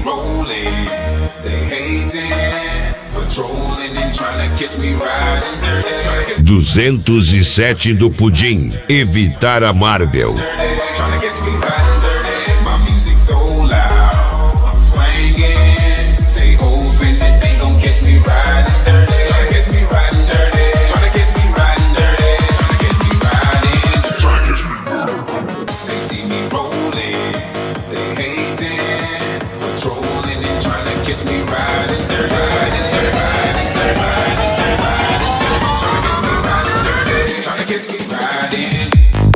rolling, they hating, patrolling and trying to catch me riding dirty. 207 do Pudim, Evitar a Marvel. Trying to catch me riding dirty. My music so loud, I'm swinging. They hoping that they gon' catch me riding dirty. Trying to catch me riding dirty. Trying to catch me riding dirty. Trying to catch me riding dirty. Trying to catch me. They see me rolling, they hating, patrolling and trying to catch me riding dirty. Riding dirty, riding dirty, riding dirty, riding dirty. Trying to catch me riding dirty. Trying to catch me riding.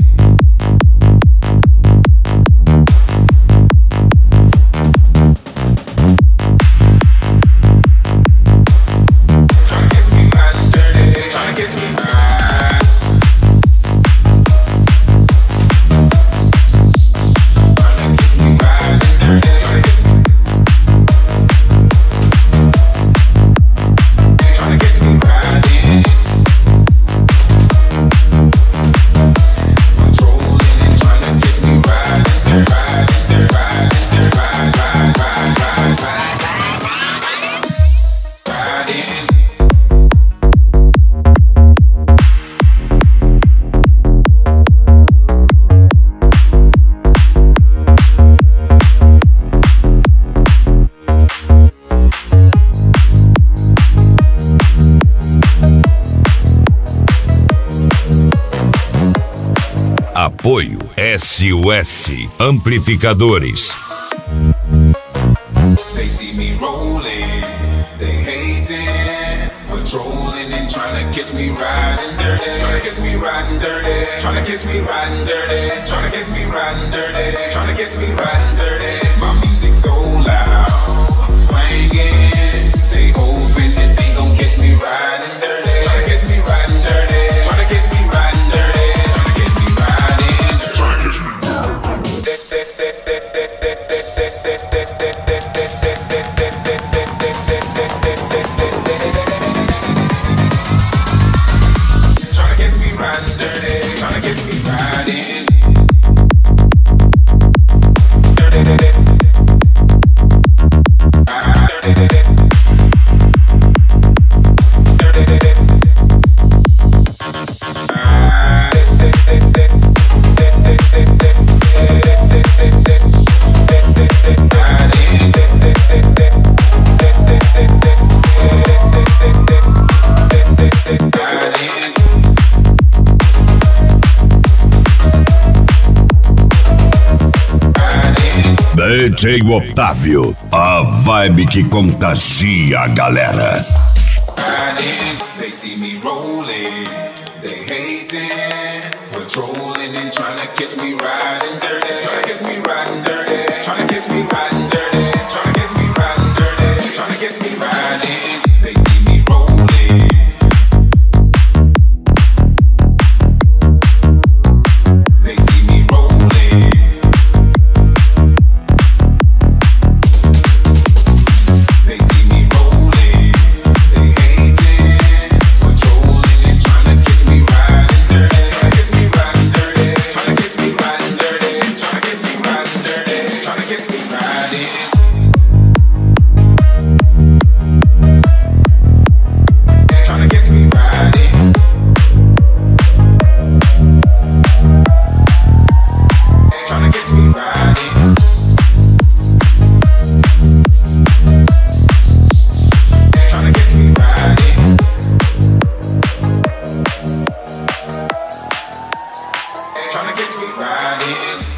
Apoio SOS Amplificadores. They see me rolling, they hating, patrolling and trying to catch me riding dirty. Trying to catch me riding dirty. Trying to catch me riding dirty. Trying to catch me riding dirty. Trying to catch me riding dirty. My music so loud, I'm swinging. They hoping that they gon' catch me riding dirty. Trying to catch me riding dirty. Trying to catch me riding dirty. Trying to catch me riding dirty. Trying to catch me. DJ Otávio, a vibe que contagia a galera. They see me rolling, they hating, patrolling and trying to catch me riding dirty. Trying to catch me riding dirty. Trying to catch me riding dirty. Trying to catch me riding dirty. Trying to catch me riding. They see me rolling. They see me rolling. They see me rolling. They hating, patrolling and trying to catch me riding dirty. Trying to catch me riding dirty. Trying to catch me riding dirty. Trying to catch me riding dirty. Trying to catch me riding. Trying to catch me riding. Trying to catch me riding. Trying to catch me riding. Trying to catch me riding.